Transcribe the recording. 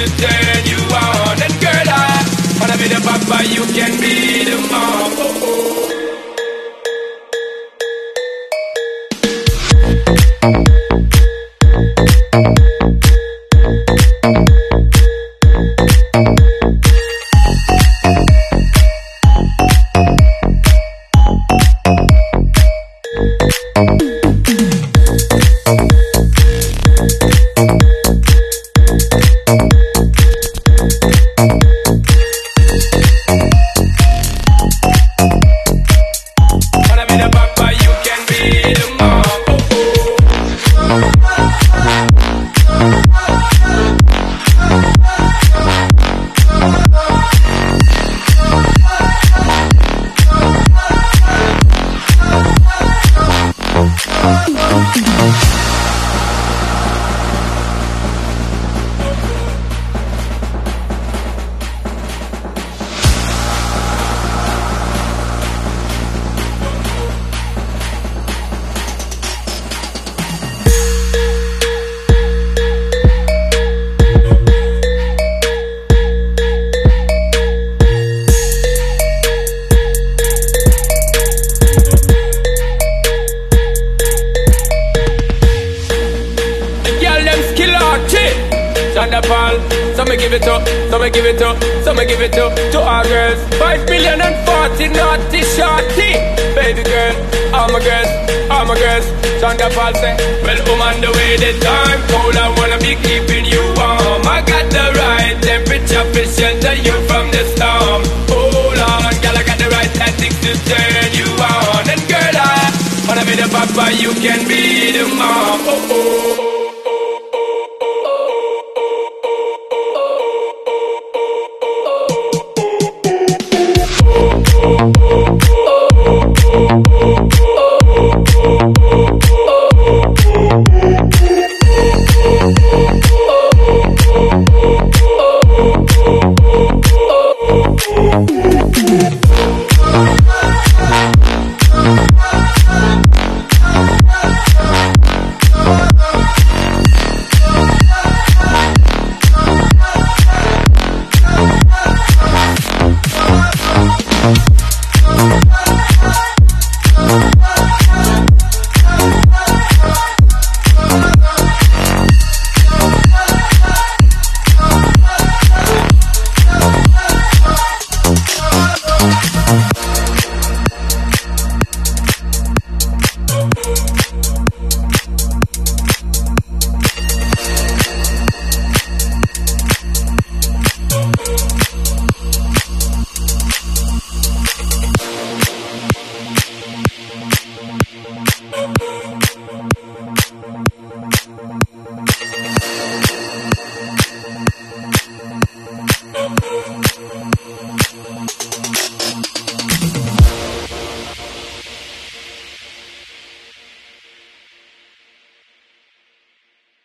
turn you on. And girl, I wanna be the papa, you can be the mom. Oh, oh. Some give it up, some give it up, some give it up to our girls. 5 million and 40 naughty shorty. Baby girl, all my girls, all my girls. Shonda Paul say, well, I'm on the way, the time cold, I wanna be keeping you